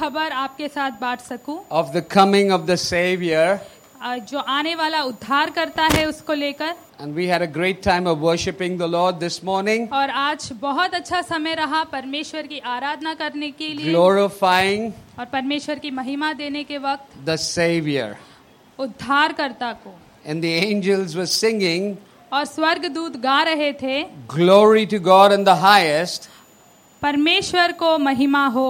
खबर आपके साथ बांट सकूं of the coming of the Savior. जो आने वाला उद्धार करता है उसको लेकर। And we had a great time of worshiping the Lord this morning, और आज बहुत अच्छा समय रहा परमेश्वर की आराधना करने के लिए glorifying और परमेश्वर की महिमा देने के वक्त the Savior. उद्धारकर्ता को। And the angels were singing, और स्वर्गदूत गा रहे थे, "Glory to God in the highest, परमेश्वर को महिमा हो,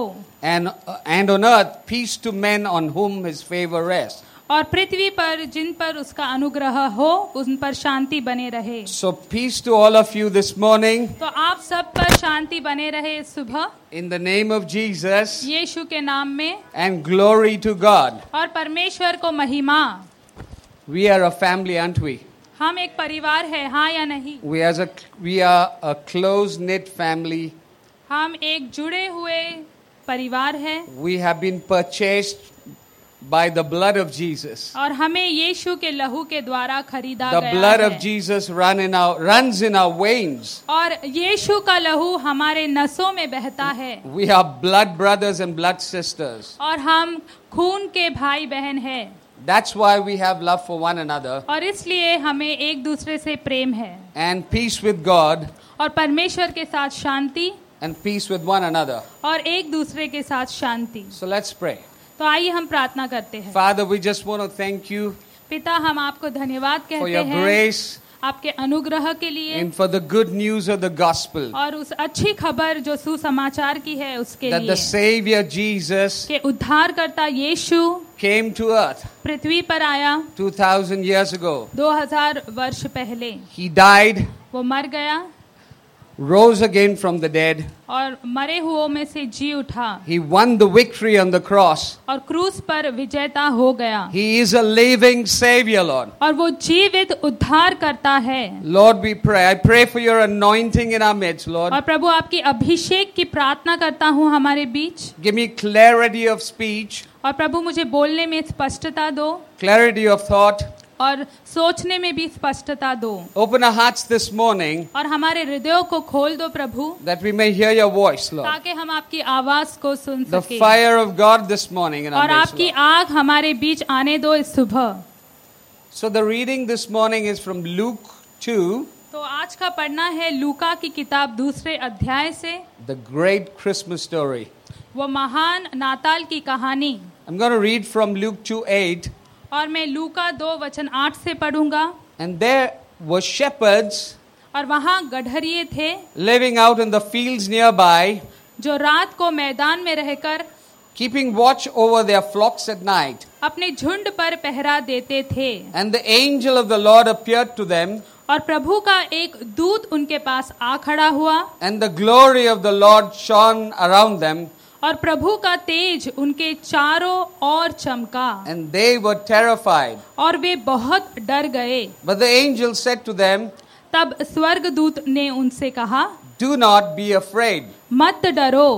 and on earth peace to men on whom His favor rests." और पृथ्वी पर जिन पर उसका अनुग्रह हो उन पर शांति बने रहे। So peace to all of you this morning. तो आप सब पर शांति बने रहे सुबह In the name of Jesus, यीशु के नाम में, and glory to God. और परमेश्वर को महिमा। We are a family, aren't we? हम एक परिवार है, हाँ या नहीं? We are a close-knit family. हम एक जुड़े हुए परिवार है। We have been purchased by the blood of Jesus. और हमें यीशु के लहू के द्वारा खरीदा The गया blood है। of Jesus runs in our veins. और यीशु का लहू हमारे नसों में बहता है। We are blood brothers and blood sisters. और हम खून के भाई बहन हैं। That's why we have love for one another और इसलिए हमें एक दूसरे से प्रेम है and peace with God और परमेश्वर के साथ शांति and peace with one another. और एक दूसरे के साथ शांति। So let's pray. तो आइए हम प्रार्थना करते हैं। Father, we just want to thank you पिता, हम आपको धन्यवाद for कहते your हैं grace आपके अनुग्रह के लिए and for the good news of the gospel. और उस अच्छी खबर जो सुसमाचार की है उसके That the लिए Savior Jesus कि उद्धारकर्ता यीशु came to earth पृथ्वी पर आया 2,000 years ago. 2000 वर्ष पहले। He died, वो मर गया rose again from the dead. और मरे हुओं में से जी उठा He won the victory on the cross. और क्रूस पर विजेता हो गया। He is a living Savior, Lord. और वो जीवित उद्धार करता है। Lord, we pray. I pray for your anointing in our midst, Lord. और प्रभु आपकी अभिषेक की प्रार्थना करता हूँ हमारे बीच। Give me clarity of speech, और प्रभु मुझे बोलने में स्पष्टता दो clarity of thought. और सोचने में भी स्पष्टता दो। Open our hearts this morning और हमारे हृदयों को खोल दो प्रभु that we may hear your voice, Lord. ताकि हम आपकी आवाज को सुन The सके। fire of God this morning in our और midst, आपकी Lord. आग हमारे बीच आने दो इस सुबह। So the reading this morning is from Luke 2, तो आज का पढ़ना है लूका की किताब 2 अध्याय से, the great Christmas story. वो महान नाताल की कहानी। I'm going to read from Luke 2:8. और मैं लूका 2:8 से पढ़ूंगा। And there were shepherds और वहाँ गड़हरिये थे living out in the fields nearby, जो रात को मैदान में रहकर keeping watch over their flocks at night. अपने झुंड पर पहरा देते थे। And the angel of the Lord appeared to them, और प्रभु का एक दूत उनके पास आ खड़ा हुआ and the glory of the Lord shone around them, और प्रभु का तेज उनके चारों ओर चमका and they were terrified. और वे बहुत डर गए। But the angel said to them, तब स्वर्गदूत ने उनसे कहा, "Do not be afraid." मत डरो।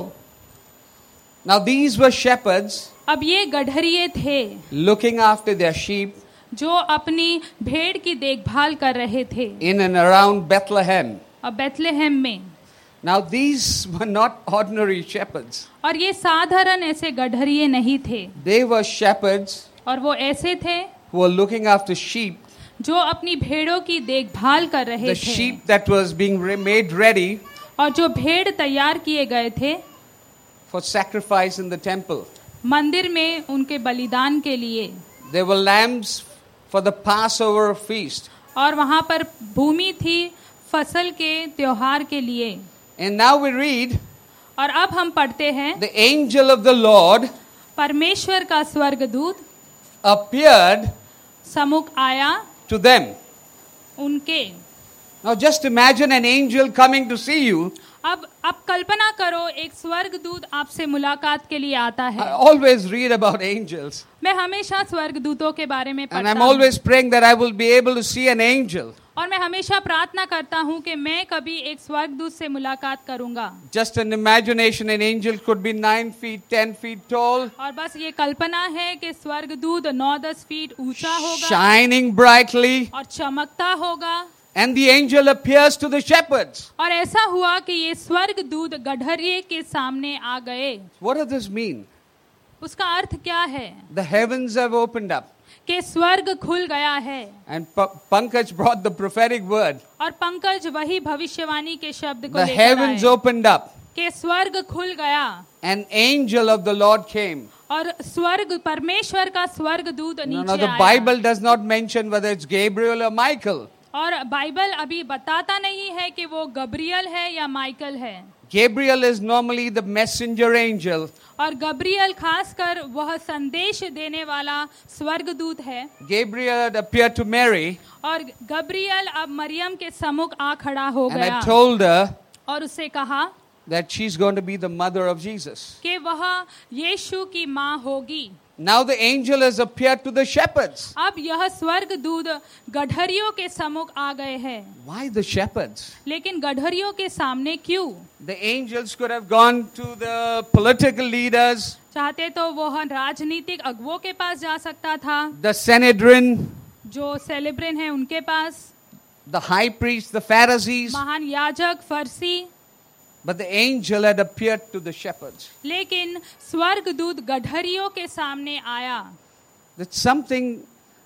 Now these were shepherds अब ये गड़हरिये थे looking after their sheep जो अपनी भेड़ की देखभाल कर रहे थे in and around Bethlehem. और बेथलेहम में। Now these were not ordinary shepherds. और ये साधारण ऐसे गड़हरिये नहीं थे, They were shepherds और वो ऐसे थे who were looking after sheep, जो अपनी भेड़ों की देखभाल कर रहे the थे sheep that was being made ready और जो भेड़ तैयार किए गए थे for sacrifice in the temple. मंदिर में उनके बलिदान के लिए। There were lambs for the Passover feast. और वहाँ पर भूमि थी फसल के त्योहार के लिए। And now we read, और अब हम पढ़ते हैं, the angel of the Lord परमेश्वर का स्वर्गदूत appeared सम्मुख आया to them. उनके। Now just imagine an angel coming to see you. अब कल्पना करो एक स्वर्गदूत आपसे मुलाकात के लिए आता I है। always read about angels. मैं हमेशा स्वर्गदूतों के बारे में And पढ़ता I'm हूँ always praying that I will be able to see an angel. और मैं हमेशा प्रार्थना करता हूँ कि मैं कभी एक स्वर्गदूत से मुलाकात करूंगा। Just an imagination, an angel could be 9 feet, 10 feet tall, और बस ये कल्पना है कि स्वर्गदूत 9-10 फीट ऊंचा होगा shining brightly, और चमकता होगा। and the angel appears to the shepherds. और ऐसा हुआ कि ये स्वर्गदूत गड़हरिये के सामने आ गए। What does this mean? उसका अर्थ क्या है? The heavens have opened up. कि स्वर्ग खुल गया है. And Pankaj brought the prophetic word. और पंकज वही भविष्यवाणी के शब्द को The लेकर heavens आए opened up. कि स्वर्ग खुल गया. An angel of the Lord came. और स्वर्ग, परमेश्वर का स्वर्ग दूत No, नीचे the आया. Bible does not mention whether it's Gabriel or Michael. और बाइबल अभी बताता नहीं है कि वो गब्रियल है या माइकल है. Gabriel is normally the messenger angel. और गब्रियल खासकर वह संदेश देने वाला स्वर्गदूत है. Gabriel had appeared to Mary और गब्रियल अब मरियम के सम्मुख आ खड़ा हो and गया had told her और उससे कहा that she's going to be the mother of Jesus. कि वह यीशु की माँ होगी. Now the angel has appeared to the shepherds. अब यह स्वर्गदूत गठरियों के सम्मुख आ गए हैं. Why the shepherds? लेकिन गठरियों के सामने क्यों? The angels could have gone to the political leaders, चाहते तो वह राजनीतिक अगुवों के पास जा सकता था, the Sanhedrin, जो सेलिब्रेन है उनके पास, the high priests, the Pharisees, महान याजक, फरसी. but the angel had appeared to the shepherds. लेकिन स्वर्गदूत गठरियों के सामने आया. That's something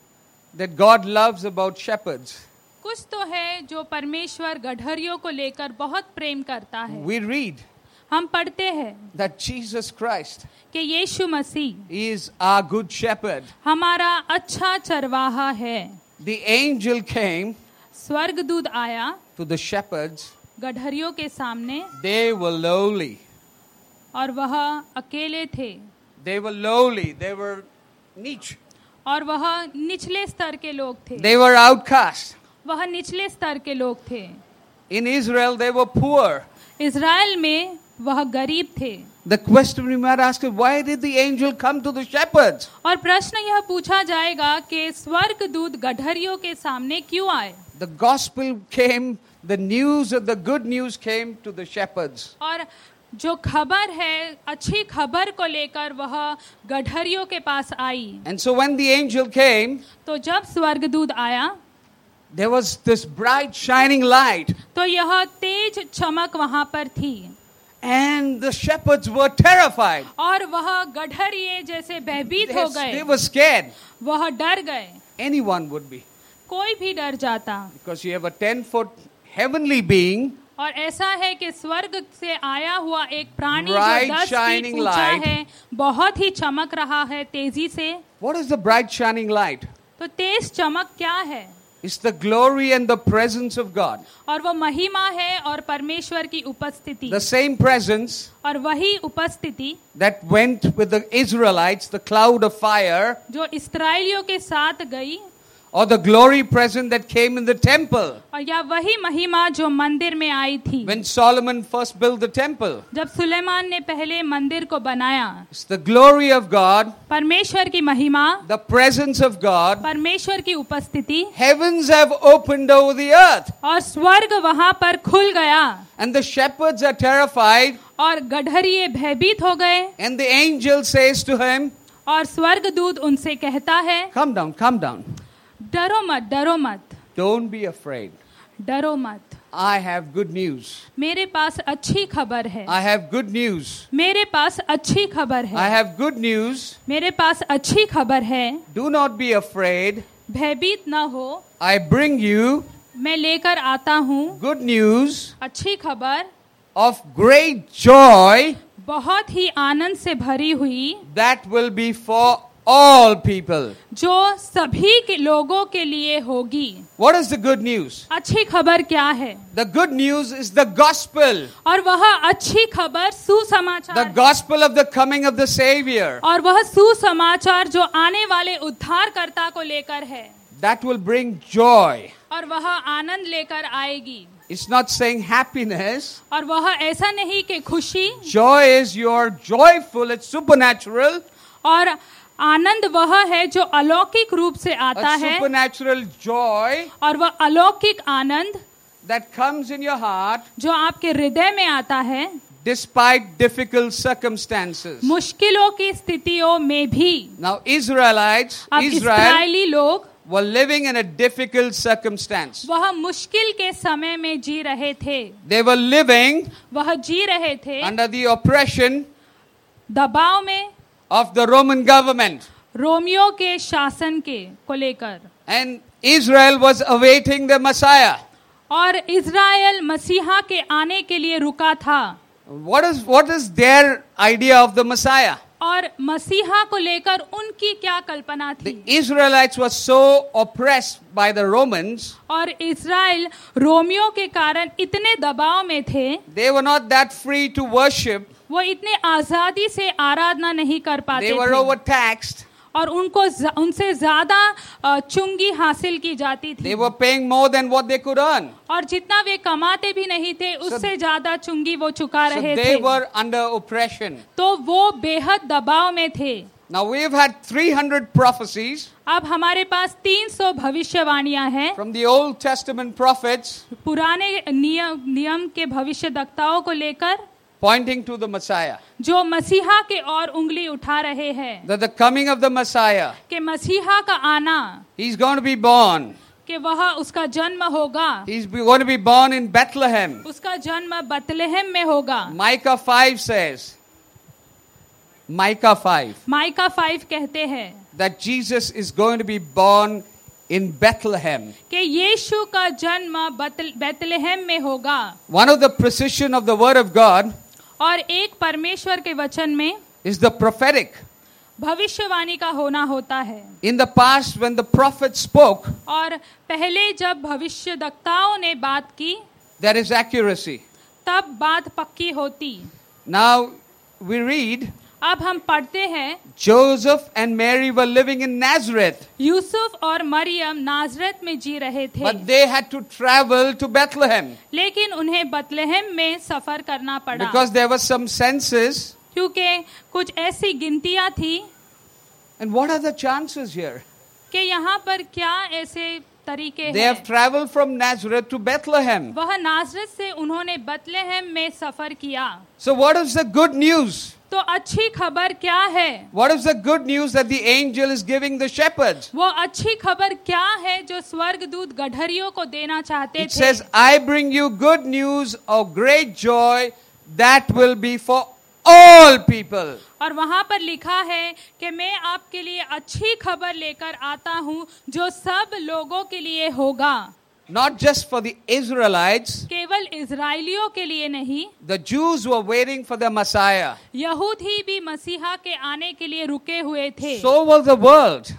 that God loves about shepherds. कुछ तो है जो परमेश्वर गठरियों को लेकर बहुत प्रेम करता है. We read हम पढ़ते हैं that Jesus Christ कि यीशु मसीह is our good shepherd. हमारा अच्छा चरवाहा है. The angel came स्वर्गदूत आया to the shepherds. गठरियों के सामने They were lowly. और वह अकेले थे. They were lowly. They were niche. और वह निचले स्तर के लोग थे. They were outcast. वह निचले स्तर के लोग थे. In Israel, they were poor. Israel में वह गरीब थे. The question we might ask is, why did the angel come to the shepherds? और प्रश्न यह पूछा जाएगा कि स्वर्गदूत गठरियों के सामने क्यों आए? The gospel came, the news of the good news came to the shepherds. और जो खबर है, अच्छी खबर को लेकर वह गठरियों के पास आई. And so when the angel came, तो जब स्वर्गदूत आया there was this bright shining light. तो यह तेज चमक वहां पर थी. And the shepherds were terrified. और वह गठरिये जैसे भयभीत हो They गए. were scared. वह डर गए. Anyone would be. कोई भी डर जाता. Because you have a 10-foot heavenly being. और ऐसा है कि स्वर्ग से आया हुआ एक प्राणी जो Bright 10 फीट shining ऊंचा light. है, बहुत ही चमक रहा है तेजी से. What is the bright shining light? तो तेज चमक क्या है? It's the glory and the presence of God. और वो महिमा है और परमेश्वर की उपस्थिति. The same presence और वही उपस्थिति that went with the Israelites, the cloud of fire, जो इस्राएलियों के साथ गई, or the glory present that came in the temple और या वही महिमा जो मंदिर में आई थी when Solomon first built the temple. जब सुलेमान ने पहले मंदिर को बनाया. It's the glory of God, परमेश्वर की महिमा, the presence of God. परमेश्वर की उपस्थिति, Heavens have opened over the earth. और स्वर्ग वहां पर खुल गया. And the shepherds are terrified. और गठरिये भयभीत हो गए. And the angel says to him, और स्वर्गदूत उनसे कहता है, come down, come down. डरो मत, डरो मत, Don't be afraid. डरो मत. I have good news. मेरे पास अच्छी खबर है. I have good news. मेरे पास अच्छी खबर I है. have good news. मेरे पास अच्छी खबर है. Do not be afraid. भयभीत न हो. I bring you मैं लेकर आता हूँ good news अच्छी खबर, of great joy बहुत ही आनंद से भरी हुई, that will be for all people. जो सभी के लोगों के लिए होगी. What is the good news? अच्छी खबर क्या है? The good news is the gospel. और वह अच्छी खबर The सुसमाचार, gospel of the coming of the Savior. और वह सुसमाचार जो आने वाले उद्धारकर्ता को लेकर है. That will bring joy. और वह आनंद लेकर आएगी. It's not saying happiness. और वह ऐसा नहीं कि खुशी, Joy is you're joyful, it's supernatural. और आनंद वह है जो अलौकिक रूप से आता A है. supernatural joy और वह अलौकिक आनंद that comes in your heart जो आपके हृदय में आता है despite difficult circumstances. मुश्किलों की स्थितियों में भी. Now Israelites, अब Israel इस्राएली लोग were living in a difficult circumstance. वह मुश्किल के समय में जी रहे थे. They were living वह जी रहे थे under the oppression दबाव में of the Roman government. रोमियो के शासन को लेकर, And Israel was awaiting the Messiah. और इज़राइल मसीहा के आने के लिए रुका था. What is their idea of the Messiah? और मसीहा को लेकर उनकी क्या कल्पना The थी? Israelites were so oppressed by the Romans. और इज़राइल रोमियो के कारण इतने दबाव में थे, They were not that free to worship. वो इतने आजादी से आराधना नहीं कर पाते They were थे, overtaxed. और उनसे ज्यादा चुंगी हासिल की जाती थी. They were paying more than what they could earn. और जितना वे कमाते भी नहीं थे, उससे ज्यादा चुंगी वो चुका So रहे they थे. were under oppression. तो वो बेहद दबाव में थे. Now we've had 300 prophecies अब हमारे पास 300 भविष्यवाणियां हैं from the Old Testament prophets पुराने नियम के भविष्यद्वक्ताओं को लेकर, pointing to the Messiah. जो मसीहा के और उंगली उठा रहे हैं That the coming of the Messiah, कि मसीहा का आना, he's going to be born. कि वह उसका जन्म होगा. He's going to be born in Bethlehem. उसका जन्म बतलेहम में होगा. Micah 5 says, Micah 5, माइका 5 कहते हैं that Jesus is going to be born in Bethlehem. कि यीशु का जन्म बेतलेहम में होगा. One of the precision of the word of God और एक परमेश्वर के वचन में is the prophetic. भविष्यवाणी का होना होता है. In the past, when the prophets spoke, और पहले जब भविष्यद्वक्ताओं ने बात की, there is accuracy. तब बात पक्की होती. Now we read, अब हम पढ़ते हैं, Joseph and Mary were living in Nazareth, Yusuf और मरियम नाजरत में जी रहे थे, but they had to travel to Bethlehem लेकिन उन्हें बतलेहम में सफर करना पड़ा, because there were some census. क्योंकि कुछ ऐसी गिनतियां थी. And what are the chances here? कि यहाँ पर क्या ऐसे तरीके They हैं. have traveled from Nazareth to Bethlehem. वह नाजरत से उन्होंने बतलेहम में सफर किया. So what is the good news? तो अच्छी खबर क्या है? What is the good news that the angel is giving the shepherds? वो अच्छी खबर क्या है जो स्वर्गदूत गठरियों को देना चाहते It थे? says, I bring you good news of great joy that will be for all people. और वहाँ पर लिखा है कि मैं आपके लिए अच्छी खबर लेकर आता हूँ जो सब लोगों के लिए होगा. Not just for the Israelites. केवल इजराइलियों के लिए नहीं. The Jews were waiting for the Messiah. यहूदी भी मसीहा के आने के लिए रुके हुए थे. So was the world.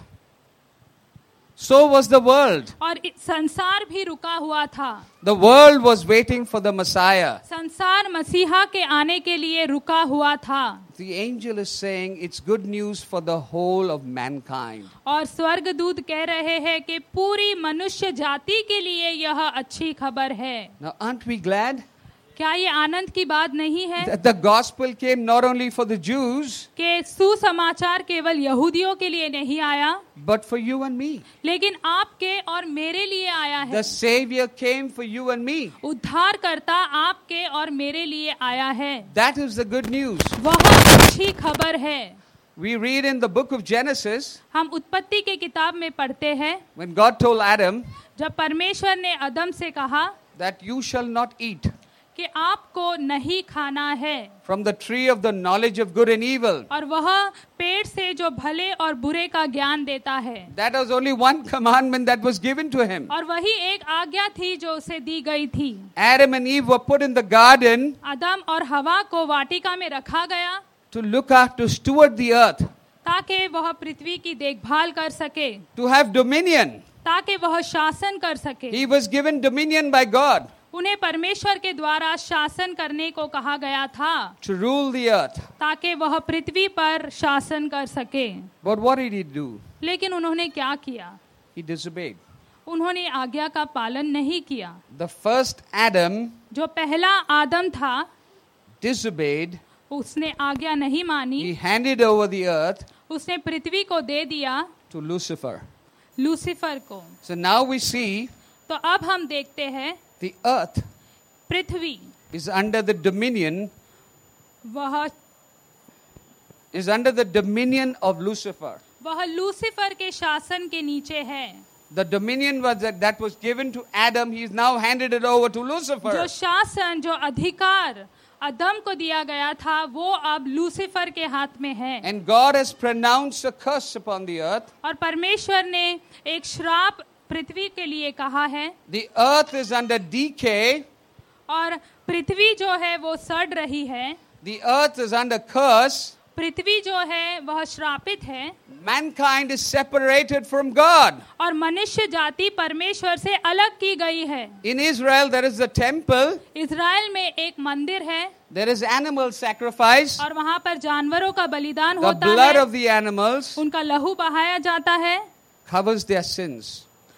So was the world. और संसार भी रुका हुआ था. The world was waiting for the Messiah. संसार मसीहा के आने के लिए रुका हुआ था. The angel is saying it's good news for the whole of mankind. और स्वर्गदूत कह रहे हैं कि पूरी मनुष्य जाति के लिए यह अच्छी खबर है. Now, aren't we glad क्या ये आनंद की बात नहीं है that the gospel came not only for the Jews, कि सुसमाचार केवल यहूदियों के लिए नहीं आया, but for you and me? लेकिन आपके और मेरे लिए आया है. The Savior came for you and me. उद्धारकर्ता आपके और मेरे लिए आया है. That is the good news. वह अच्छी खबर है. We read in the book of Genesis, हम उत्पत्ति के किताब में पढ़ते हैं, when God told Adam जब परमेश्वर ने अदम से कहा that you shall not eat कि आपको नहीं खाना है from the tree of the knowledge of good and evil. और वह पेड़ से जो भले और बुरे का ज्ञान देता है. That was only one commandment that was given to him. और वही एक आज्ञा थी जो उसे दी गई थी. Adam and Eve were put in the garden आदम और हवा को वाटिका में रखा गया to look after, steward the earth, ताकि वह पृथ्वी की देखभाल कर सके, to have dominion. ताकि वह शासन कर सके. He was given dominion by God उन्हें परमेश्वर के द्वारा शासन करने को कहा गया था, to rule the earth. ताकि वह पृथ्वी पर शासन कर सके. But what did he do? लेकिन उन्होंने क्या किया? He disobeyed. उन्होंने आज्ञा का पालन नहीं किया. The first Adam जो पहला आदम था, disobeyed. उसने आज्ञा नहीं मानी. He handed over the earth उसने पृथ्वी को दे दिया to Lucifer. लूसीफर को. So now we see तो अब हम देखते हैं the earth पृथ्वी is under the dominion of Lucifer. वह लूसीफर के शासन के नीचे है. The dominion that was given to Adam, he is now handed it over to जो Lucifer. शासन, जो अधिकार अदम को दिया गया था वो अब लूसीफर के हाथ में है। And God has pronounced a curse upon the earth. और परमेश्वर ने एक श्राप पृथ्वी के लिए कहा है। The earth is under decay. और पृथ्वी जो है वो सड़ रही है। The earth is under curse. पृथ्वी जो है वह श्रापित है। Mankind is separated from God. और मनुष्य जाति परमेश्वर से अलग की गई है। In Israel there is a temple. Israel में एक मंदिर है। There is animal sacrifice. और वहाँ पर जानवरों का बलिदान The होता blood है। of the animals उनका लहू बहाया जाता है covers their sins.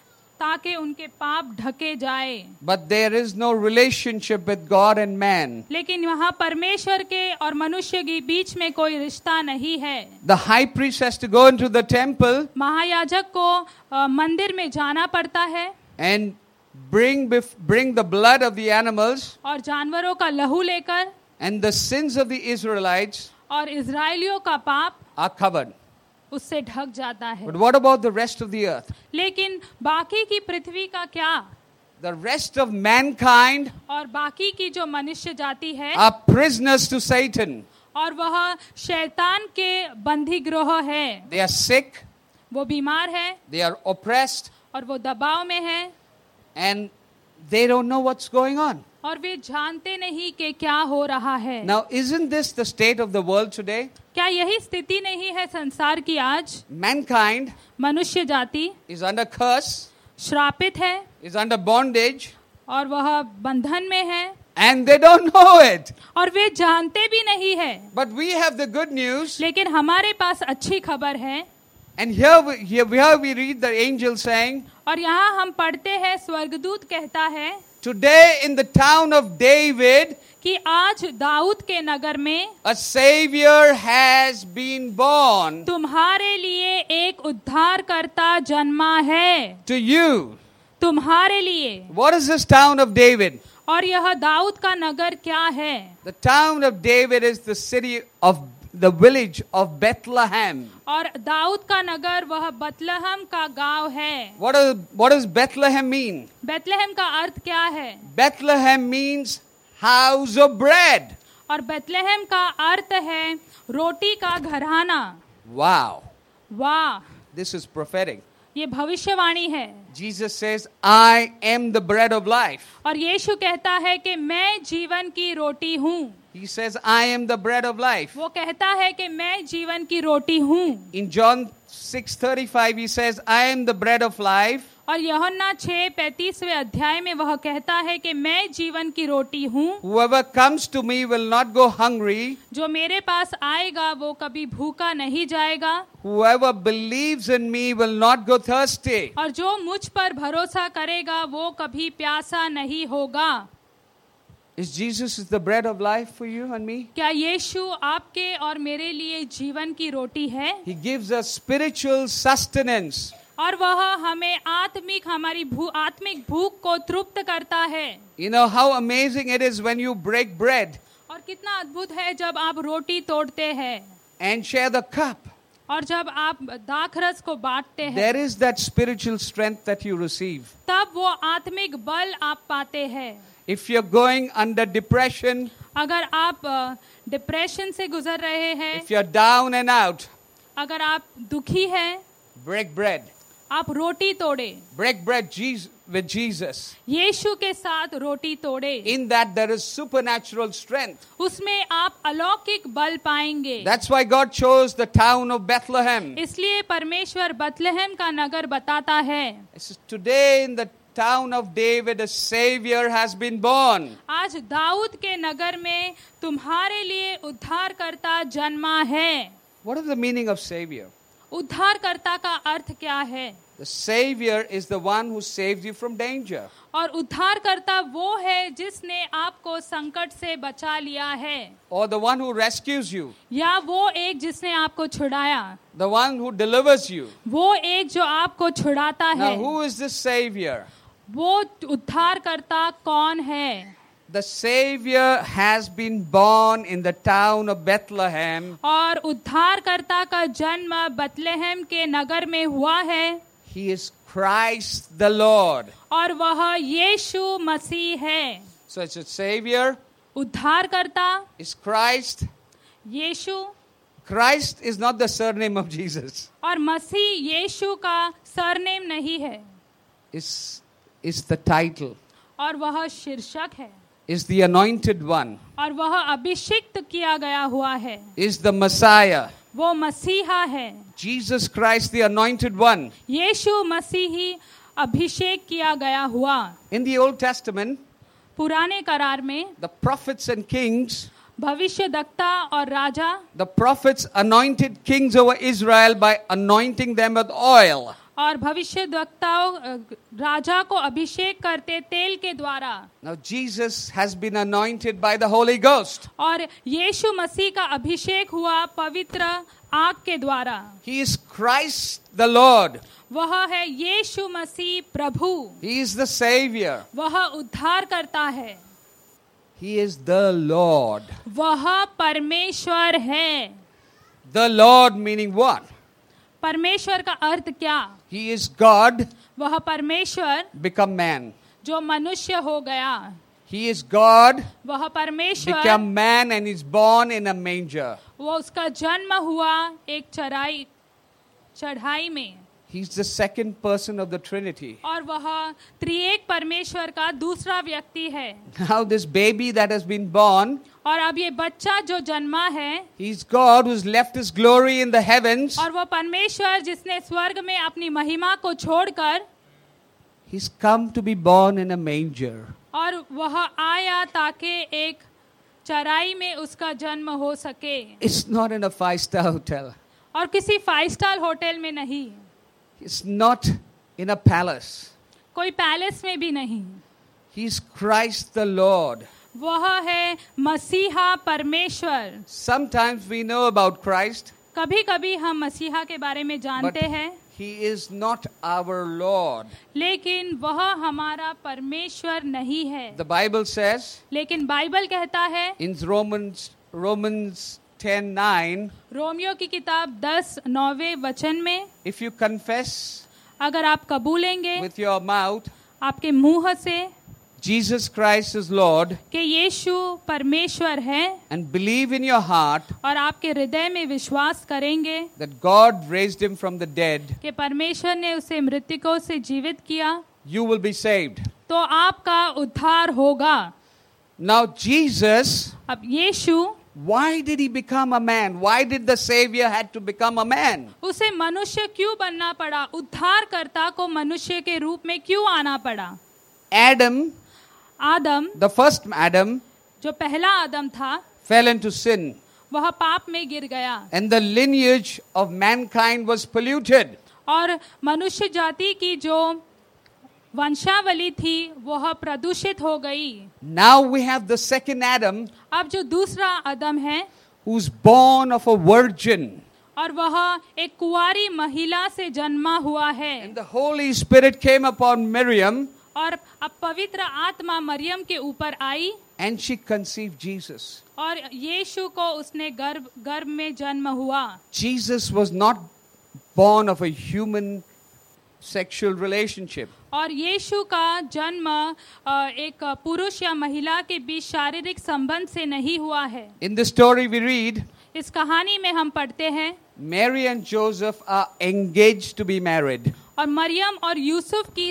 ताकि उनके पाप ढके जाए। But there is no relationship with God and man. लेकिन वहाँ परमेश्वर के और मनुष्य के बीच में कोई रिश्ता नहीं है। The high priest has to go into the temple महायाजक को मंदिर में जाना पड़ता है and bring the blood of the animals, और जानवरों का लहू लेकर, and the sins of the Israelites और इज़राइलियों का पाप are covered. उससे ढक जाता है। But what about the rest of the earth? लेकिन बाकी की पृथ्वी का क्या? The rest of mankind और बाकी की जो मनुष्य जाति है are prisoners to Satan. और वह शैतान के बंदी ग्रोह है। They are sick, वो बीमार है they are oppressed, और वो दबाव में है and they don't know what's going on. और वे जानते नहीं कि क्या हो रहा है। Now, isn't this the state of the world today? क्या यही स्थिति नहीं है संसार की आज? Mankind मनुष्य जाति is under curse, श्रापित है is under bondage, और वह बंधन में है and they don't know it. और वे जानते भी नहीं है। But we have the good news, लेकिन हमारे पास अच्छी खबर है। and here we read the angel saying, और यहाँ हम पढ़ते हैं स्वर्गदूत कहता है today in the town of David, कि आज दाऊद के नगर में a savior has been born तुम्हारे लिए एक उद्धारकर्ता जन्मा है। to you. तुम्हारे लिए। What is this town of David? और यह दाऊद का नगर क्या है? The town of David is the city of the village of Bethlehem. और दाऊद का नगर वह बतलहम का गांव है। What does Bethlehem mean? Bethlehem का अर्थ क्या है? Bethlehem means house of bread. और बेतलहम का अर्थ है रोटी का घराना। Wow. वाह, This is prophetic. ये भविष्यवाणी है। Jesus says, I am the bread of life. और यीशु कहता है कि मैं जीवन की रोटी हूँ। He says, I am the bread of life. वो कहता है कि मैं जीवन की रोटी हूँ। In John 6:35, he says, I am the bread of life. और यूहन्ना 6:35वें अध्याय में वह कहता है कि मैं जीवन की रोटी हूँ। Whoever comes to me will not go hungry. जो मेरे पास आएगा वो कभी भूखा नहीं जाएगा। Whoever believes in me will not go thirsty. और जो मुझ पर भरोसा करेगा वो कभी प्यासा नहीं होगा। Is Jesus the bread of life for you and me? क्या यीशु आपके और मेरे लिए जीवन की रोटी है? He gives us spiritual sustenance. और वह हमें हमारी आत्मिक भूख को तृप्त करता है। You know how amazing it is when you break bread और कितना अद्भुत है जब आप रोटी तोड़ते हैं and share the cup. और जब आप दाखरस को बांटते हैं। There is that spiritual strength that you receive. तब वो आत्मिक बल आप पाते हैं। If you're going under depression, अगर आप डिप्रेशन से गुजर रहे हैं, if you're down and out, अगर आप दुखी हैं, break bread. आप रोटी तोड़े। Break bread with Jesus. यीशु के साथ रोटी तोड़े। In that there is supernatural strength. उसमें आप अलौकिक बल पाएंगे। That's why God chose the town of Bethlehem. इसलिए परमेश्वर बतलहम का नगर बताता है। Today in the town of David, a savior has been born. आज दाऊद के नगर में तुम्हारे लिए उद्धारकर्ता जन्मा है। What is the meaning of savior? उद्धारकर्ता का अर्थ क्या है? The savior is the one who saves you from danger. और उद्धारकर्ता वो है जिसने आपको संकट से बचा लिया है। Or the one who rescues you. या वो एक जिसने आपको छुड़ाया। The one who delivers you. वो एक जो आपको छुड़ाता Now है। who is this savior? वो उद्धारकर्ता कौन है? The savior has been born in the town of Bethlehem. और उद्धारकर्ता का जन्म बतलहम के नगर में हुआ है। He is Christ the Lord. और वह यीशु मसीह है। So it's a savior, उद्धारकर्ता is Christ. Yeshu, Christ is not the surname of Jesus. और मसीह यीशु का सरनेम नहीं है, Is the title. और वह शीर्षक है, Is the anointed one. और वह अभिषिक्त किया गया हुआ है, Is the Messiah. वो मसीहा है। Jesus Christ, the anointed one. यीशु मसीही अभिषेक किया गया हुआ। In the Old Testament, पुराने करार में the prophets and kings, भविष्यद्वक्ता और राजा, the prophets anointed kings over Israel by anointing them with oil. और भविष्यद्वक्ताओं राजा को अभिषेक करते तेल के द्वारा। Now Jesus has been anointed by the Holy Ghost. और यीशु मसीह का अभिषेक हुआ पवित्र आग के द्वारा। He is Christ the Lord. वह है यीशु मसीह प्रभु, He is the Savior. वह उद्धार करता है, He is the Lord. वह परमेश्वर है। The Lord meaning what? परमेश्वर का अर्थ क्या? He is God वह परमेश्वर become man. जो मनुष्य हो गया, He is God वह परमेश्वर become man and is born in a manger. वो उसका जन्म हुआ एक चढ़ाई में, He's the second person of the Trinity. और वह त्रिएक परमेश्वर का दूसरा व्यक्ति है। Now this baby that has been born, और अब ये बच्चा जो जन्मा है, he's God who's left his glory in the heavens. और वो परमेश्वर जिसने स्वर्ग में अपनी महिमा को छोड़कर He's come to be born in a manger. और वह आया ताकि एक चराई में उसका जन्म हो सके, It's not in a 5-star hotel. और किसी 5 स्टार होटल में नहीं, It's not in a palace. कोई पैलेस में भी नहीं। He's Christ the Lord. वह है मसीहा परमेश्वर। Sometimes we know about Christ, कभी कभी हम मसीहा के बारे में but जानते हैं, He is not our Lord. लेकिन वह हमारा परमेश्वर नहीं है। The Bible says लेकिन बाइबल कहता है in Romans 10:9, रोमियो की किताब 10:9 वचन में, if you confess अगर आप कबूलेंगे with your mouth आपके मुंह से Jesus Christ is Lord कि यीशु परमेश्वर है, and believe in your heart और आपके हृदय में विश्वास करेंगे that God raised him from the dead, कि परमेश्वर ने उसे मृतकों से जीवित किया, you will be saved. तो आपका उद्धार होगा। Now Jesus, अब यीशु, why did he become a man? Why did the Savior had to become a man? उसे मनुष्य क्यों बनना पड़ा? उद्धारकर्ता को मनुष्य के रूप में क्यों आना पड़ा? आदम, the first Adam, जो पहला आदम था, fell into sin, वह पाप में गिर गया, and the lineage of mankind was polluted. और मनुष्य जाति की जो वंशावली थी वह प्रदूषित हो गई। Now we have the second Adam, अब जो दूसरा आदम है, who's born of a virgin, और वह एक कुंवारी महिला से जन्मा हुआ है, and the Holy Spirit came upon Miriam, और अब पवित्र आत्मा मरियम के ऊपर आई, and she conceived Jesus. और यीशु को उसने गर्भ में जन्म हुआ। Jesus was not born of a human sexual relationship. और यीशु का जन्म एक पुरुष या महिला के बीच शारीरिक संबंध से नहीं हुआ है। In the story we read, इस कहानी में हम पढ़ते हैं Mary and Joseph are engaged to be married. और मरियम और यूसुफ की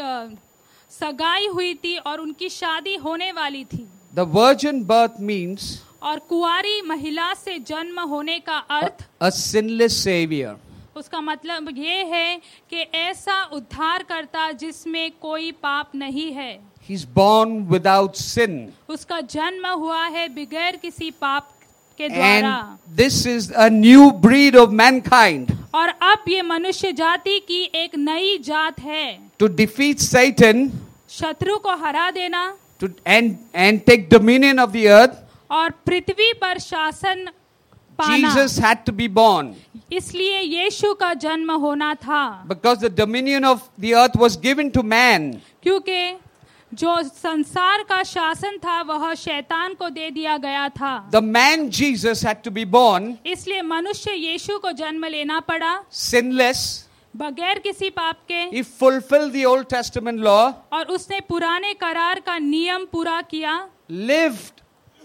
सगाई हुई थी और उनकी शादी होने वाली थी। The virgin birth means और कुंवारी महिला से जन्म होने का अर्थ a sinless savior. उसका मतलब ये है कि ऐसा उद्धार करता जिसमें कोई पाप नहीं है। He's born without sin. उसका जन्म हुआ है बगैर किसी पाप के द्वारा। And this is a new breed of mankind. और अब ये मनुष्य जाति की एक नई जात है। To defeat Satan, शत्रु को हरा देना, to and take dominion of the earth, और पृथ्वी पर शासन पाना। Jesus had to be born. इसलिए यीशु का जन्म होना था। Because the dominion of the earth was given to man. क्योंकि जो संसार का शासन था वह शैतान को दे दिया गया था। The man Jesus had to be born इसलिए मनुष्य यीशु को जन्म लेना पड़ा, sinless. बगैर किसी पाप के। He fulfilled the Old Testament law, और उसने पुराने करार का नियम पूरा किया, lived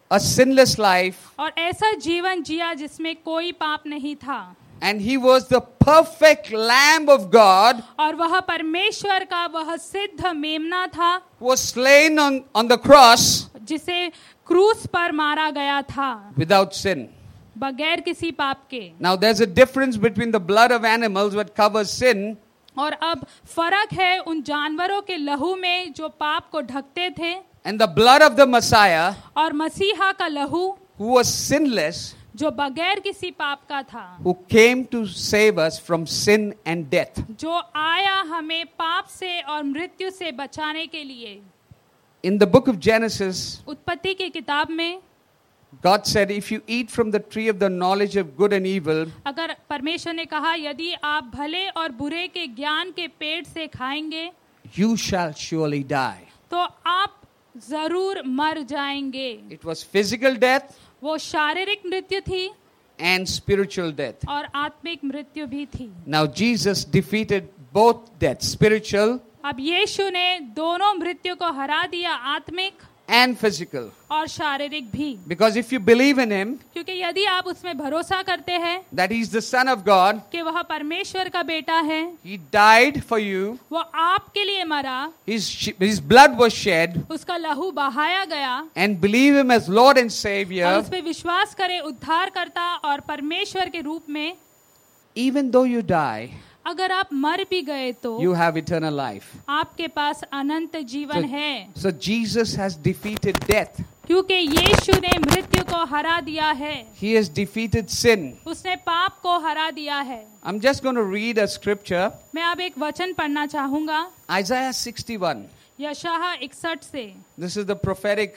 a sinless life, और ऐसा जीवन जिया जिसमें कोई पाप नहीं था, and he was the perfect Lamb of God और वह परमेश्वर का वह सिद्ध मेमना था who was slain on the cross जिसे क्रूस पर मारा गया था without sin. बगैर किसी पाप के। Now there's a difference between the blood of animals that covers sin और अब फर्क है उन जानवरों के लहू में जो पाप को ढकते थे and the blood of the Messiah और मसीहा का लहू who was sinless, जो बगैर किसी पाप का था, who came to save us from sin and death. जो आया हमें पाप से और मृत्यु से बचाने के लिए। In the book of Genesis, उत्पत्ति की किताब में God said, if you eat from the tree of the knowledge of good and evil, अगर परमेश्वर ने कहा यदि आप भले और बुरे के ज्ञान के पेड़ से खाएंगे you shall surely die. तो आप जरूर मर जाएंगे। It was physical death वो शारीरिक मृत्यु थी and spiritual death. और आत्मिक मृत्यु भी थी। Now Jesus defeated both deaths, spiritual अब यीशु ने दोनों मृत्यु को हरा दिया, आत्मिक and physical. और शारीरिक भी। Because if you believe in him, क्योंकि यदि आप उसमें भरोसा करते हैं that he is the Son of God, कि वह परमेश्वर का बेटा है, he died for you, वो आपके लिए मरा, his blood was shed, उसका लहू बहाया गया, and believe him as Lord and और Savior, उस पे विश्वास करें उद्धारकर्ता और परमेश्वर के रूप में, even though you die, अगर आप मर भी गए तो you have eternal life. आपके पास अनंत जीवन है। So Jesus has defeated death. क्योंकि यीशु ने मृत्यु को हरा दिया है, He has defeated sin. उसने पाप को हरा दिया है। I'm just going to read a scripture, मैं अब एक वचन पढ़ना चाहूंगा Isaiah 61. यशायाह 61 से। This is the prophetic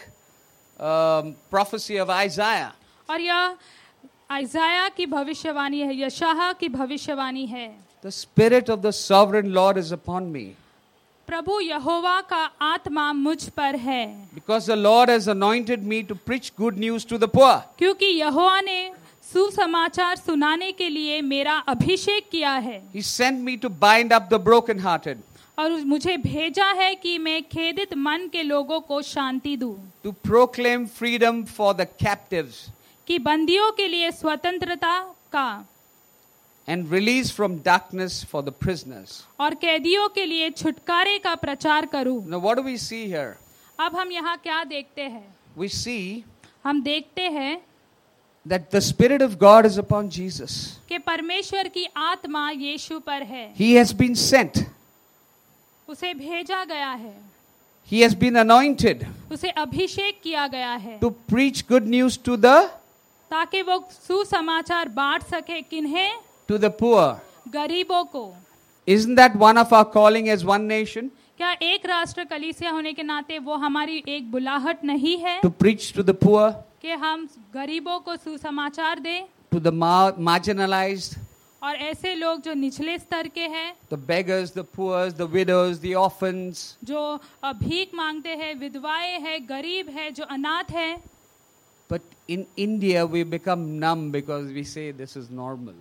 prophecy of Isaiah. और यह आइजाया की भविष्यवाणी है, यशायाह की भविष्यवाणी है। The Spirit of the Sovereign Lord is upon me, प्रभु यहोवा का आत्मा मुझ पर है, because the Lord has anointed me to preach good news to the poor. क्योंकि यहोवा ने सुसमाचार सुनाने के लिए मेरा अभिषेक किया है, He sent me to bind up the brokenhearted, और मुझे भेजा है कि मैं खेदित मन के लोगों को शांति दूं, to proclaim freedom for the captives कि बंदियों के लिए स्वतंत्रता का and release from darkness for the prisoners. और कैदियों के लिए छुटकारे का प्रचार करूं। Now what do we see here? अब हम यहाँ क्या देखते हैं? We see हम देखते हैं that the Spirit of God is upon Jesus. कि परमेश्वर की आत्मा यीशु पर है, He has been sent. उसे भेजा गया है, He has been anointed उसे अभिषेक किया गया है to preach good news to the ताकि वो सुसमाचार बांट सके, किन्हें? to the poor. गरीबों को। Isn't that one of our calling as one nation? क्या एक राष्ट्र कलीसिया होने के नाते वो हमारी एक बुलाहट नहीं है To preach to the poor, कि हम गरीबों को सुसमाचार दें, to the marginalized, और ऐसे लोग जो निचले स्तर के हैं, the beggars, the poor, the widows, the orphans. जो भीख मांगते हैं, विधवाएं हैं, गरीब हैं, जो अनाथ हैं। But in India we become numb because we say this is normal.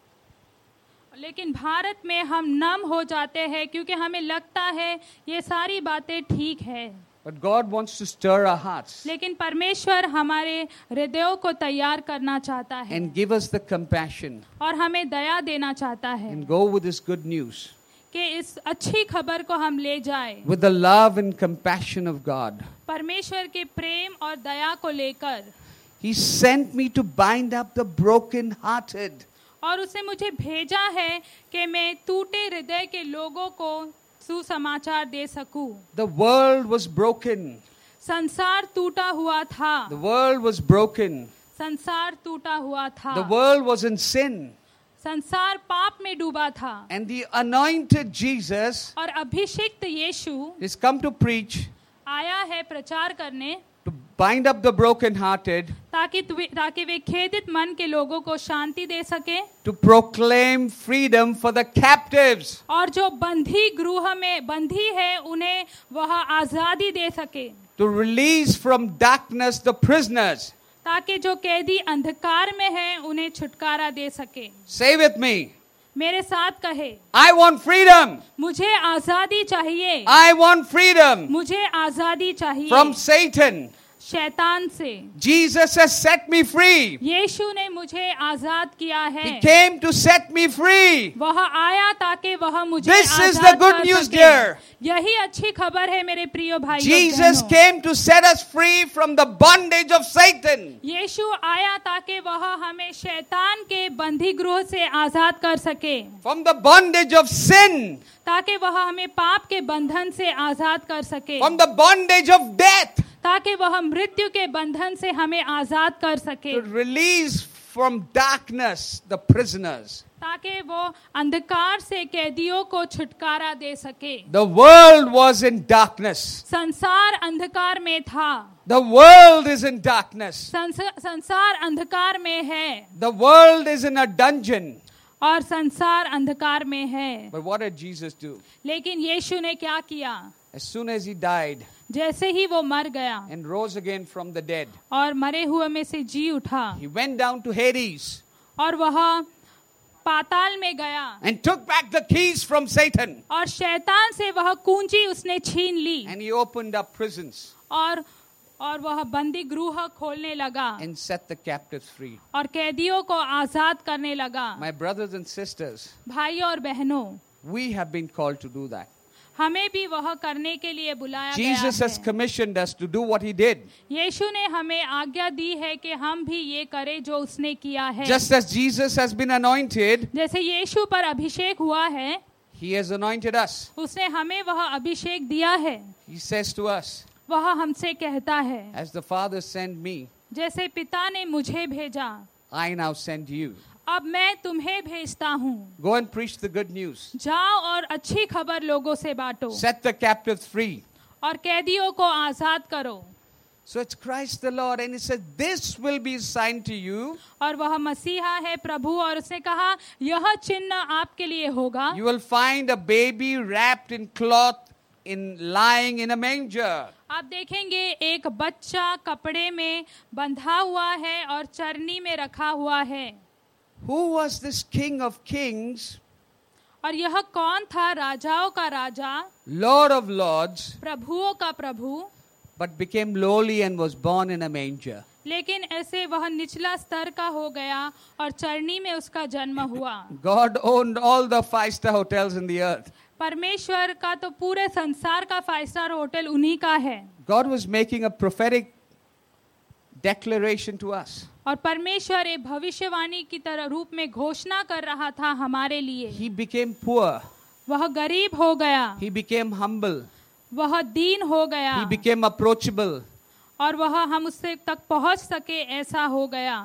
लेकिन भारत में हम नम हो जाते हैं क्योंकि हमें लगता है ये सारी बातें ठीक है। But God wants to stir our hearts लेकिन परमेश्वर हमारे हृदयों को तैयार करना चाहता है and give us the compassion और हमें दया देना चाहता है and go with this good news कि इस अच्छी खबर को हम ले जाए with the love and compassion of God. परमेश्वर के प्रेम और दया को लेकर। He sent me to bind up the broken-hearted. और उसे मुझे भेजा है कि मैं टूटे हृदय के लोगों को सुसमाचार दे सकूं। The world was broken. संसार टूटा हुआ था, The world was broken. संसार टूटा हुआ था, The world was in sin. संसार पाप में डूबा था। And the anointed Jesus और अभिषिक्त यीशु is come to preach, आया है प्रचार करने, to bind up the broken-hearted, ताकि वे खेदित मन के लोगों को शांति दे सके, to proclaim freedom for the captives, और जो बंधी गृह में बंधी है उन्हें वह आजादी दे सके, to release from darkness the prisoners. ताकि जो कैदी अंधकार में है उन्हें छुटकारा दे सके। Say with me, मेरे साथ कहे, I want freedom. मुझे आजादी चाहिए, I want freedom मुझे आजादी चाहिए from Satan. शैतान से। Jesus has set me free. यीशु ने मुझे आजाद किया है। He came to set me free. वह आया ताकि वह मुझे This is Azad the good कर news, सके। dear. यही अच्छी खबर है मेरे प्रिय भाइयों Jesus बहनों। came to set us free from the bondage of Satan. यीशु आया ताकि वह हमें शैतान के बंदी गृह से आजाद कर सके, From the bondage of sin. ताकि वह हमें पाप के बंधन से आजाद कर सके, From the bondage of death. ताकि वह मृत्यु के बंधन से हमें आजाद कर सके, To release from darkness the prisoners. ताकि वो अंधकार से कैदियों को छुटकारा दे सके। The world was in darkness. संसार अंधकार में था। The world is in darkness. संसार अंधकार में है The world is in a dungeon. और संसार अंधकार में है। But what did Jesus do? लेकिन यीशु ने क्या किया? As soon as he died जैसे ही वो मर गया and rose again from the dead, और मरे हुए में से जी उठा he went down to Hades और वह पाताल में गया and took back the keys from Satan. और शैतान से वह कुंजी उसने छीन ली And he opened up prisons और वह बंदी गृह खोलने लगा and set the captives free. और कैदियों को आजाद करने लगा। My brothers and sisters, भाइयों और बहनों, we have been called to do that. हमें भी वह करने के लिए बुलाया Jesus has गया है। commissioned us to do what he did. यीशु ने हमें आज्ञा दी है कि हम भी ये करें जो उसने किया है। Just as Jesus has been anointed, जैसे यीशु पर अभिषेक हुआ है, he has anointed us. उसने हमें वह अभिषेक दिया है। He says to us, वह हमसे कहता है, as the Father sent me, जैसे पिता ने मुझे भेजा, I now send you. अब मैं तुम्हें भेजता हूँ। Go and preach the good news. जाओ और अच्छी खबर लोगों से बांटो Set the captives free. और कैदियों को आजाद करो। So it's Christ the Lord, and he said, this will be a sign to you. और वह मसीहा है प्रभु, और उसने कहा यह चिन्ह आपके लिए होगा। You will find a baby wrapped in cloth lying in a manger. आप देखेंगे एक बच्चा कपड़े में बंधा हुआ है और चरनी में रखा हुआ है। Who was this King of Kings, और यह कौन था? राजाओं का राजा, Lord of Lords, प्रभुओं का प्रभु, but became lowly and was born in a manger. लेकिन ऐसे वह निचला स्तर का हो गया और चरनी में उसका जन्म हुआ। God owned all the 5-star hotels in the earth. परमेश्वर का तो पूरे संसार का 5-स्टार होटल उन्हीं का है। God was making a prophetic declaration to us. और परमेश्वर एक भविष्यवाणी की तरह रूप में घोषणा कर रहा था हमारे लिए। He became poor. वह गरीब हो गया, He became humble. वह दीन हो गया, He became approachable. और वह हम उससे तक पहुंच सके ऐसा हो गया।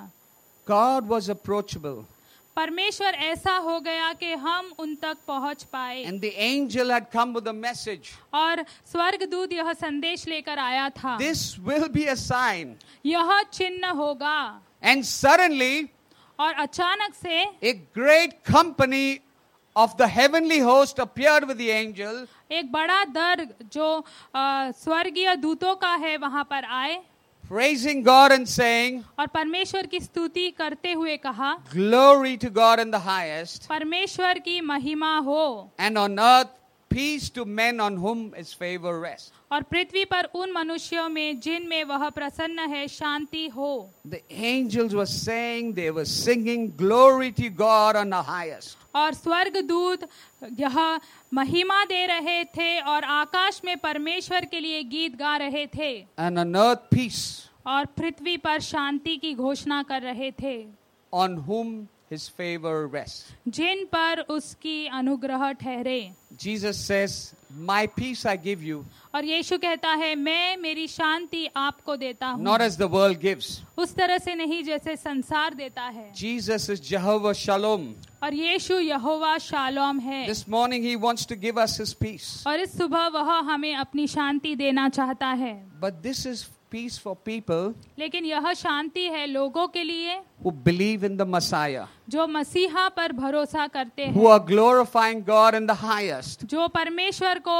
God was approachable. परमेश्वर ऐसा हो गया कि हम उन तक पहुंच पाए। And the angel had come with a message. और स्वर्गदूत यह संदेश लेकर आया था, This will be a sign. यह चिन्ह होगा। And suddenly, और अचानक से a great company of the heavenly host appeared with the angel. एक बड़ा दल जो स्वर्गीय दूतों का है वहां पर आए, Praising God and saying, और परमेश्वर की स्तुति करते हुए कहा, Glory to God in the highest, परमेश्वर की महिमा हो, and on earth peace to men on whom his favor rests. और पृथ्वी पर उन मनुष्यों में जिनमें वह प्रसन्न है शांति हो। The angels were saying, they were singing, Glory to God on the highest. और स्वर्गदूत यह महिमा दे रहे थे और आकाश में परमेश्वर के लिए गीत गा रहे थे, And on earth peace, और पृथ्वी पर शांति की घोषणा कर रहे थे, on whom his favor rests. जिन पर उसकी अनुग्रह ठहरे। Jesus says, My peace I give you, और यीशु कहता है, मैं मेरी शांति आपको देता हूँ, not as the world gives. उस तरह से नहीं जैसे संसार देता है। Jesus is Jehovah Shalom. और यीशु यहोवा शालोम है। This morning he wants to give us his peace. और इस सुबह वह हमें अपनी शांति देना चाहता है। But this is peace for people लेकिन यह शांति है लोगों के लिए who believe in the Messiah, जो मसीहा पर भरोसा करते who हैं, are glorifying God in the highest, जो परमेश्वर को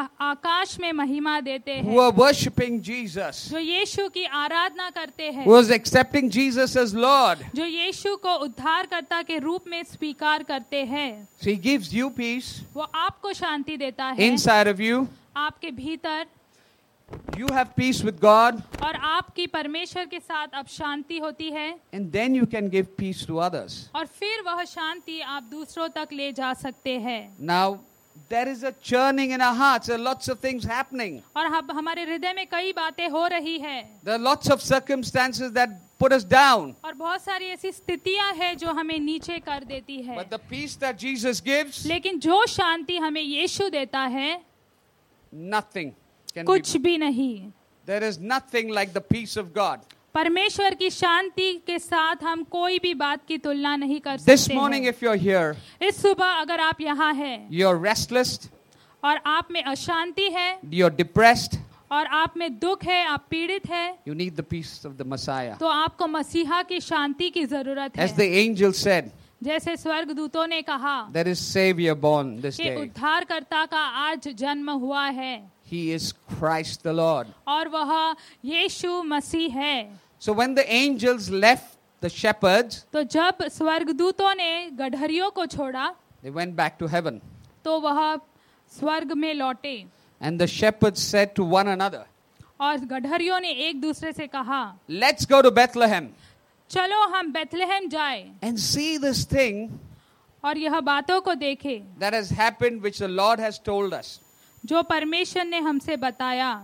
आकाश में महिमा देते who हैं, are worshipping Jesus, जो यीशु की आराधना करते हैं, who is accepting Jesus as Lord. जो यीशु को उद्धारकर्ता के रूप में स्वीकार करते हैं। So he gives you peace वो आपको शांति देता है, inside of you, आपके भीतर, you have peace with God, और आपकी परमेश्वर के साथ अब शांति होती है, and then you can give peace to others. और फिर वह शांति आप दूसरों तक ले जा सकते हैं. Now, there is a churning in our hearts. There are lots of things happening. और हमारे हृदय में कई बातें हो रही है, There are lots of circumstances that put us down. और बहुत सारी ऐसी स्थितियां हैं जो हमें नीचे कर देती है. But the peace that Jesus gives, लेकिन जो शांति हमें यीशु देता है, nothing can be. कुछ भी नहीं. There is nothing like the peace of God. परमेश्वर की शांति के साथ हम कोई भी बात की तुलना नहीं कर This सकते morning, हैं. if you're here, इस सुबह अगर आप यहाँ हैं you're restless, और आप में अशांति है, you're depressed, और आप में दुख है, आप पीड़ित है, you need the peace of the Messiah. तो आपको मसीहा की शांति की जरूरत As है. the angel said, जैसे स्वर्गदूतों ने कहा there is Savior born this कि day. उद्धारकर्ता का आज जन्म हुआ है, He is Christ the Lord. और वह यीशु मसीह है. So when the angels left the shepherds, तो जब स्वर्गदूतों ने गड़हरियों को छोड़ा, they went back to heaven. तो वह स्वर्ग में लौटे, And the shepherds said to one another, और गड़हरियों ने एक दूसरे से कहा, let's go to Bethlehem चलो हम बेथलेहम जाए and see this thing और यह बातों को देखें that has happened which the Lord has told us. जो परमेश्वर ने हमसे बताया.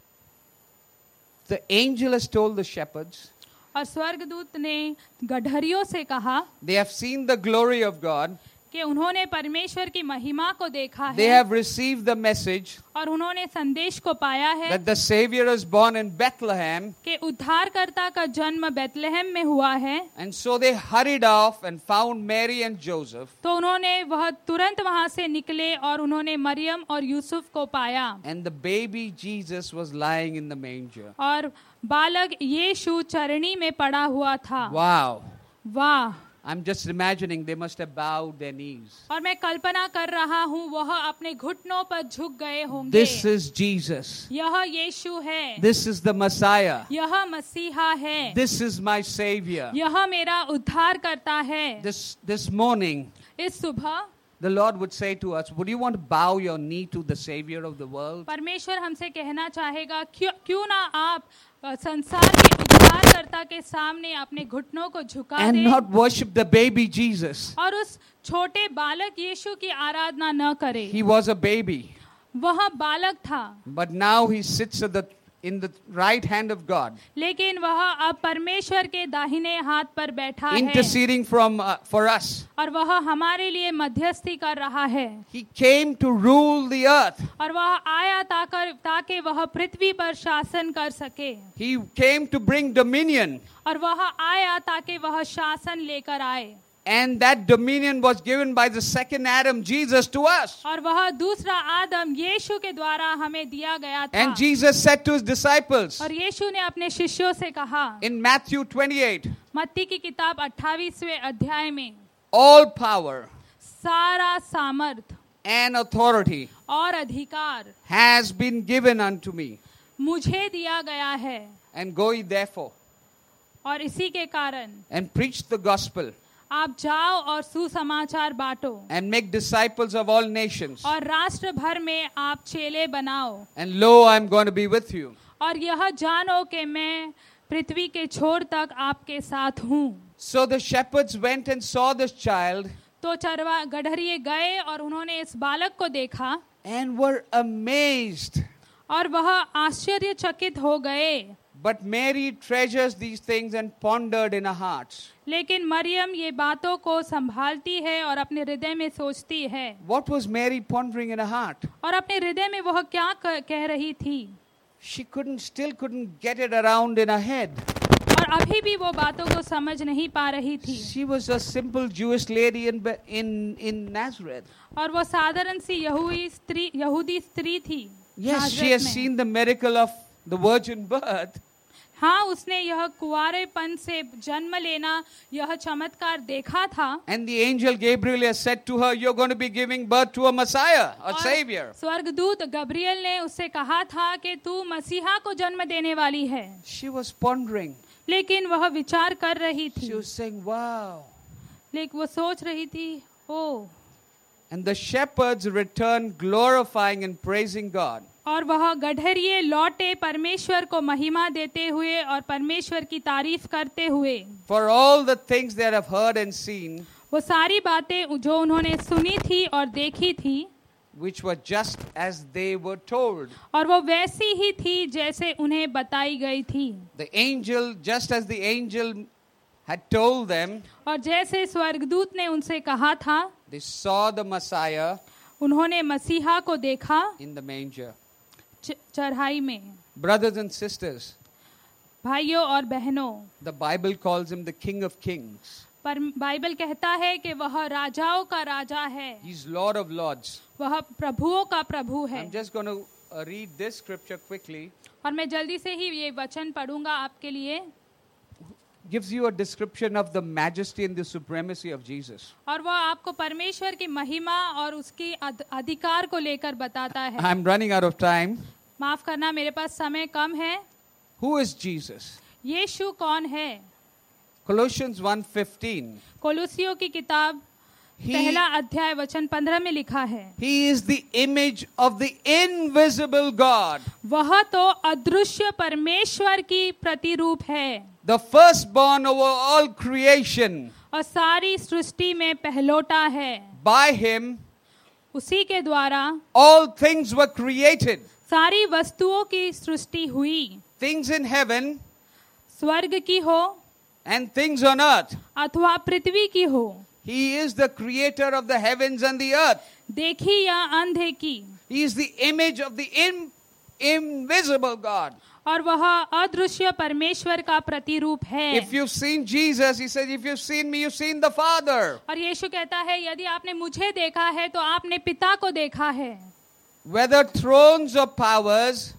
The angel has told the shepherds, और स्वर्गदूत ने गड़हरियों से कहा they have seen the glory of God, कि उन्होंने परमेश्वर की महिमा को देखा they है, have received the message और उन्होंने संदेश को पाया है that the Savior is born in Bethlehem, कि उद्धारकर्ता का जन्म बेथलेहम में हुआ है. and so they hurried off and found Mary and Joseph, तो उन्होंने वह तुरंत वहां से निकले और उन्होंने मरियम और यूसुफ को पाया, and the baby Jesus was lying in the manger. और बालक यीशु चरनी में पड़ा हुआ था. Wow. वाह. I'm just imagining they must have bowed their knees. और मैं कल्पना कर रहा हूँ वह अपने घुटनों पर झुक गए होंगे. This is Jesus. यह यीशु है, This is the Messiah. यह मसीहा है, This is my Savior. यह मेरा उद्धार करता है. This morning, इस सुबह the Lord would say to us, would you want to bow your knee to the Savior of the world? परमेश्वर हमसे कहना चाहेगा, क्यों ना आप संसार के उद्धारकर्ता के सामने अपने घुटनों को झुका And दें not worship the baby Jesus. और उस छोटे बालक यीशु की आराधना न करें. He was a baby, वह बालक था, but now he sits in the right hand of God, लेकिन वह अब परमेश्वर के दाहिने हाथ पर बैठा है, interceding for us. और वह हमारे लिए मध्यस्थी कर रहा है. He came to rule the earth. और वह आया ताकि वह पृथ्वी पर शासन कर सके. He came to bring dominion. और वह आया ताकि वह शासन लेकर आए. And that dominion was given by the second Adam, Jesus, to us. और वह दूसरा आदम यीशु के द्वारा हमें दिया गया था. And Jesus said to his disciples और यीशु ने अपने शिष्यों से कहा, in Matthew 28, मत्ती की किताब 28वें अध्याय में, all power सारा सामर्थ and authority और अधिकार has been given unto me. मुझे दिया गया है. And go ye therefore और इसी के कारण and preach the gospel आप जाओ और सुसमाचार बांटो and make disciples of all nations. और राष्ट्र भर में आप चेले बनाओ. And lo, I am going to be with you. और यह जानो कि मैं पृथ्वी के छोर तक आपके साथ हूँ. So the shepherds went and saw this child तो गड़हरिये गए और उन्होंने इस बालक को देखा and were amazed. और वह आश्चर्यचकित हो गए. But Mary treasures these things and pondered in her hearts. लेकिन मरियम ये बातों को संभालती है और अपने हृदय में सोचती है. What was Mary pondering in her heart? और अपने हृदय में वह क्या कह रही थी? She still couldn't get it around in her head. और अभी भी वो बातों को समझ नहीं पा रही थी. She was a simple Jewish lady in Nazareth. और वो साधारण सी यहूदी स्त्री थी. Yes, she has seen the miracle of the virgin birth. हाँ, उसने यह कुंवारेपन से जन्म लेना यह चमत्कार देखा था. And the angel Gabriel has said to her, you're going to be giving birth to a Messiah, a Savior. स्वर्गदूत गब्रियल ने उससे कहा था कि तू मसीहा को जन्म देने वाली है. She was pondering. लेकिन वह विचार कर रही थी. She was saying, wow. लेकिन वो सोच रही थी, ओ. And the shepherds returned glorifying and praising God. और वह गड़हरिये लौटे परमेश्वर को महिमा देते हुए और परमेश्वर की तारीफ करते हुए। for all the things they have heard and seen, वो सारी बातें जो उन्होंने सुनी थी और देखी थी, which were just as they were told. और वो वैसी ही थी जैसे उन्हें बताई गई थी। The angel, just as the angel had told them, और जैसे स्वर्गदूत ने उनसे कहा था, they saw the Messiah उन्होंने मसीहा को देखा in the manger. चढ़ाई में। Brothers and sisters, भाइयों और बहनों, the Bible calls him the King of Kings. पर बाइबल कहता है कि वह राजाओं का राजा है, He's Lord of Lords. वह प्रभुओं का प्रभु है। I'm just going to read this scripture quickly. और मैं जल्दी से ही ये वचन पढ़ूंगा आपके लिए। Gives you a description of the majesty and the supremacy of Jesus. और वह आपको परमेश्वर की महिमा और उसकी अधिकार को लेकर बताता है। I'm running out of time. माफ करना, मेरे पास समय कम है। Who is Jesus? यीशु कौन है? Colossians 1:15. कोलोसियों की किताब पहला अध्याय वचन 15 में लिखा है, He is the image of the invisible God. वह तो अदृश्य परमेश्वर की प्रतिरूप है, The firstborn over all creation. और सारी सृष्टि में पहलोटा है। By him उसी के द्वारा all things were created. सारी वस्तुओं की सृष्टि हुई, Things in heaven स्वर्ग की हो and things on earth. अथवा पृथ्वी की हो, He is the creator of the heavens and the earth. देखी या अंधे की, He is the image of the invisible God. और वह अदृश्य परमेश्वर का प्रतिरूप है। If you've seen Jesus, he says, if you've seen me, you've seen the Father. और यीशु कहता है, यदि आपने मुझे देखा है तो आपने पिता को देखा है। Whether thrones or powers,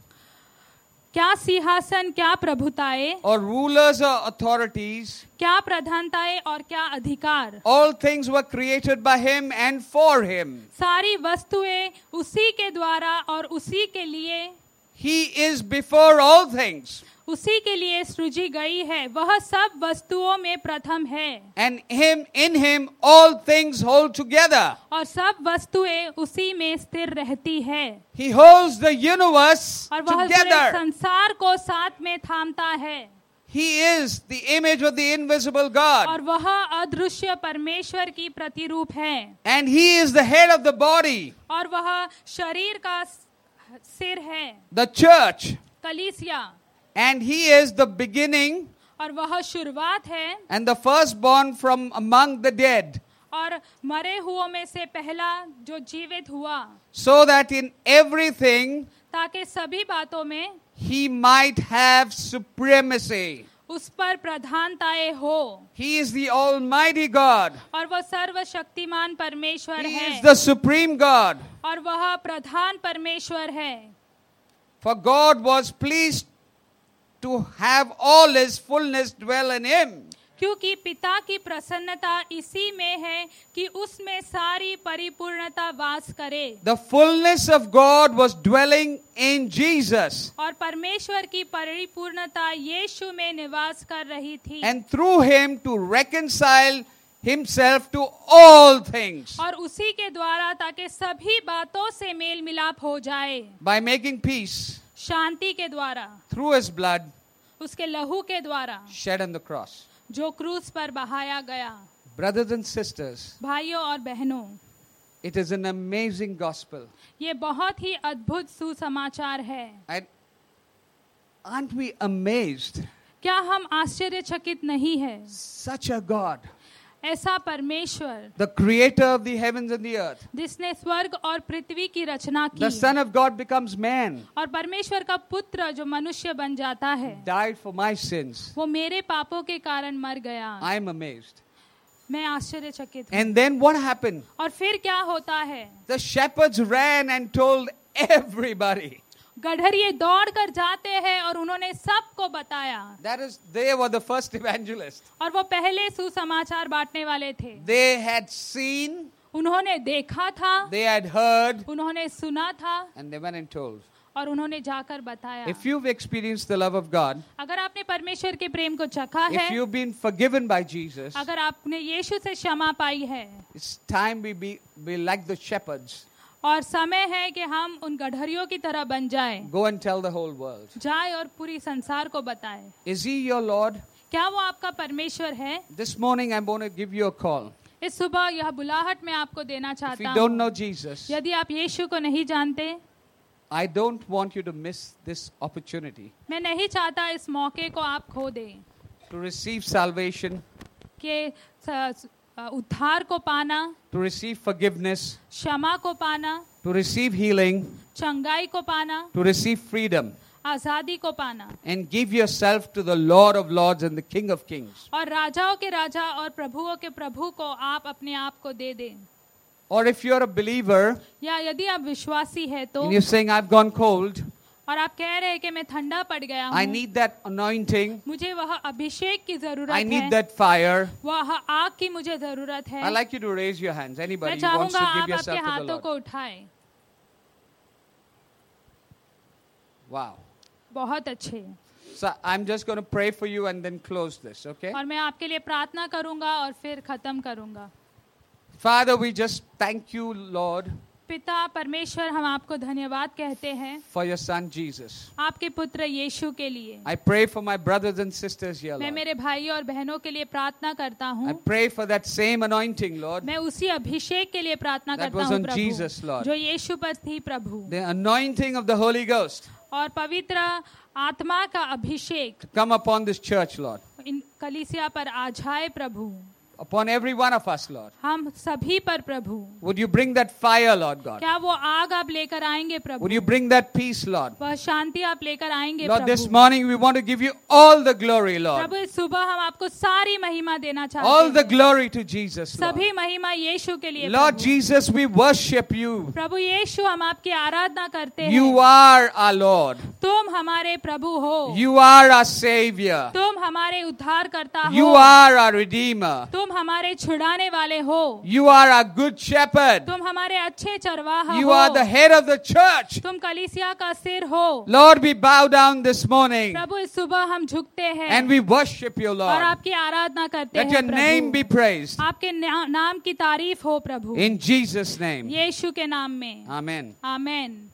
क्या सिंहासन, क्या प्रभुताएं, or rulers or authorities, क्या प्रधानताएं और क्या अधिकार, all things were created by him and for him. सारी वस्तुएं उसी के द्वारा और उसी के लिए, He is before all things, उसी के लिए सृजी गई है। वह सब वस्तुओं में प्रथम है, and in him all things hold together. और सब वस्तुएं उसी में स्थिर रहती है। He holds the universe और वह पूरे together. संसार को साथ में थामता है। He is the image of the invisible God, और वह अदृश्य परमेश्वर की प्रतिरूप है, and he is the head of the body, और वह शरीर का सिर है, the church, कलीसिया, and he is the beginning और वह शुरुआत है, and the firstborn from among the dead, और मरे हुओं में से पहला जो जीवित हुआ, so that in everything ताकि सभी बातों में he might have supremacy. उस पर प्रधानताएं हो। He is the Almighty God. और वह सर्वशक्तिमान परमेश्वर He है, is the supreme God. और वह प्रधान परमेश्वर है। For God was pleased to have all his fullness dwell in him. क्योंकि पिता की प्रसन्नता इसी में है कि उसमें सारी परिपूर्णता वास करे। The fullness of God was dwelling in Jesus. और परमेश्वर की परिपूर्णता यीशु में निवास कर रही थी, And through him to reconcile himself to all things. और उसी के द्वारा ताकि सभी बातों से मेल मिलाप हो जाए, By making peace शांति के द्वारा, through his blood उसके लहू के द्वारा shed on the cross. जो क्रूस पर बहाया गया। Brothers and sisters, भाइयों और बहनों, it is an amazing gospel. ये बहुत ही अद्भुत सुसमाचार है। And aren't we amazed? क्या हम आश्चर्यचकित नहीं है? Such a God, ऐसा परमेश्वर the creator of the heavens and the earth. जिसने स्वर्ग और पृथ्वी की रचना की, The Son of God becomes man, और परमेश्वर का पुत्र जो मनुष्य बन जाता है, died for my sins. वो मेरे पापों के कारण मर गया। I am amazed. मैं आश्चर्यचकित हूँ। And then what happened? और फिर क्या होता है? The shepherds ran and told everybody. गड़हरिये दौड़ कर जाते हैं और उन्होंने सबको बताया। They were the first evangelists. और वो पहले सुसमाचार बांटने वाले थे। They had seen, उन्होंने देखा था, they had heard, उन्होंने सुना था, and they went and told. और उन्होंने जाकर बताया। If you've experienced the love of God, अगर आपने परमेश्वर के प्रेम को चखा है, if you've been forgiven by Jesus, अगर आपने यीशु से क्षमा पाई है, it's time we be like the shepherds. और समय है कि हम उन गठरियों की तरह बन जाएं। Go and tell the whole world. जाए और पूरी संसार को बताए। Is He your Lord? क्या वो आपका परमेश्वर है? This morning I'm going to give you a call. इस सुबह यह बुलाहट मैं आपको देना If चाहता you don't हूँ। know Jesus, यदि आप यीशु को नहीं जानते, I don't want you to miss this opportunity मैं नहीं चाहता इस मौके को आप खो दें to receive salvation, कि उद्धार को पाना, to receive forgiveness, क्षमा को पाना, to receive healing, चंगाई को पाना, to receive freedom, आजादी को पाना and give yourself to the Lord of Lords and the King of Kings. और राजाओं के राजा और प्रभुओं के प्रभु को आप अपने आप को दे दें। Or if you're a believer या यदि आप विश्वासी है तो and you're saying, I've gone cold, और आप कह रहे हैं कि मैं ठंडा पड़ गया I हूँ, need that anointing, मुझे वह अभिषेक की I जरूरत need है, that fire, वह आग की मुझे जरूरत है। I'd like you to raise your hands. मैं Anybody who wants चाहूंगा to give आप yourself आपके to the हाथों Lord. को उठाएं। Wow. बहुत अच्छे। So I'm just going to pray for you and then close this, okay? और मैं आपके लिए प्रार्थना करूंगा और फिर खत्म करूंगा। Father, we just thank you, Lord, पिता परमेश्वर, हम आपको धन्यवाद कहते हैं for your son Jesus. आपके पुत्र यीशु के लिए। I pray for my brothers and sisters here, मैं Lord. मेरे भाई और बहनों के लिए प्रार्थना करता I हूँ। pray for that same anointing, Lord, मैं उसी अभिषेक के लिए प्रार्थना That करता was हूँ on प्रभु, Jesus, Lord. जो यीशु पर थी प्रभु, the anointing of the Holy Ghost और पवित्र आत्मा का अभिषेक to come upon this church, Lord, इन कलीसिया पर आ जाए प्रभु, upon every one of us, Lord. हम सभी पर प्रभु। Would you bring that fire, Lord God? क्या वो आग आप लेकर आएंगे प्रभु? Would you bring that peace, Lord? वह शांति आप लेकर आएंगे Lord, this Prabhu. morning we want to give you all the glory, Lord. प्रभु इस सुबह हम आपको सारी महिमा देना All चाहते the हैं। glory to Jesus, Lord. सभी महिमा यीशु के लिए Lord Prabhu. Jesus, we worship you. प्रभु यीशु, हम आपकी आराधना करते हैं। You are our Lord. तुम हमारे प्रभु हो। You are our Savior. तुम हमारे उद्धार करता हो। You are our Redeemer. तुम हमारे छुड़ाने वाले हो। You are our Good Shepherd. तुम हमारे अच्छे चरवाहा You हो। are the head of the church. तुम कलीसिया का सिर हो। Lord, we bow down this morning प्रभु इस सुबह हम झुकते हैं and we worship you, और Lord. आपकी आराधना करते Let your हैं name be प्रभु। praised. आपके नाम की तारीफ हो प्रभु, In Jesus' name. यीशु के नाम में। Amen. आमेन।